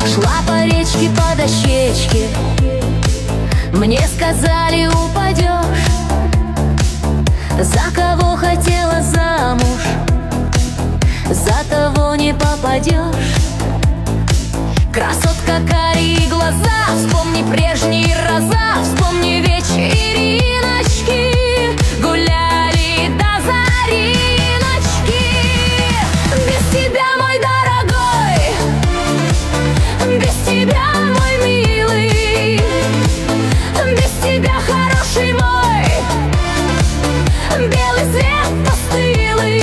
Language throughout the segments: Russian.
Шла по речке по дощечке, мне сказали, упадешь. За кого хотела замуж, за того не попадешь. Красотка, карие глаза, вспомни прежние раза, вспомни вечериночки, гуляли до зариночки. Без тебя, мой дорогой, без тебя, мой милый, без тебя, хороший мой, белый свет постылый.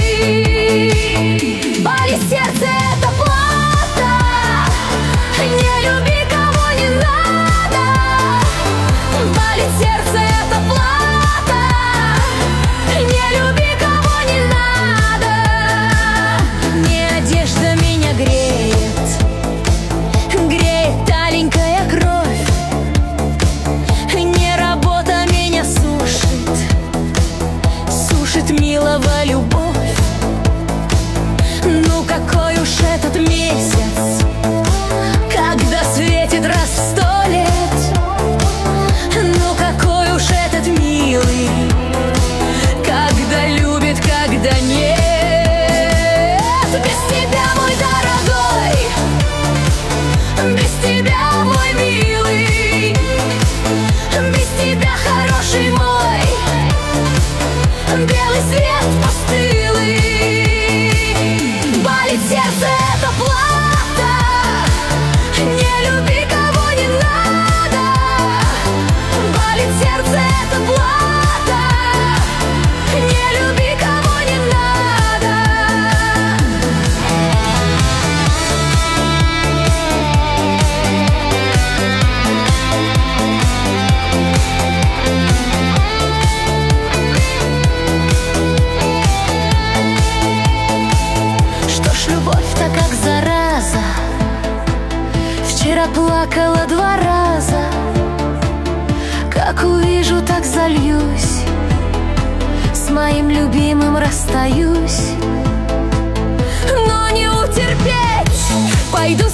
Болит сердце, это плата, не люби, кого не надо. Болит сердце, это плата, не люби, кого не надо. Не одежда меня греет, греет таленькая кровь. Не работа меня сушит, сушит милого любовь. Ну какой уж этот месяц, когда светит раз в 100 лет. Ну какой уж этот милый, когда любит, когда нет. Без тебя, мой дорогой, без тебя, мой милый, без тебя, хороший мой, белый свет постылый. Болит сердце, это плата, не люби, кого не надо. Болит сердце, это плата, не люби, кого не надо. Что ж, любовь-то как зараза, вчера плакала 2 раза. Как увижу, так зальюсь, с моим любимым расстаюсь. Но не утерпеть, пойду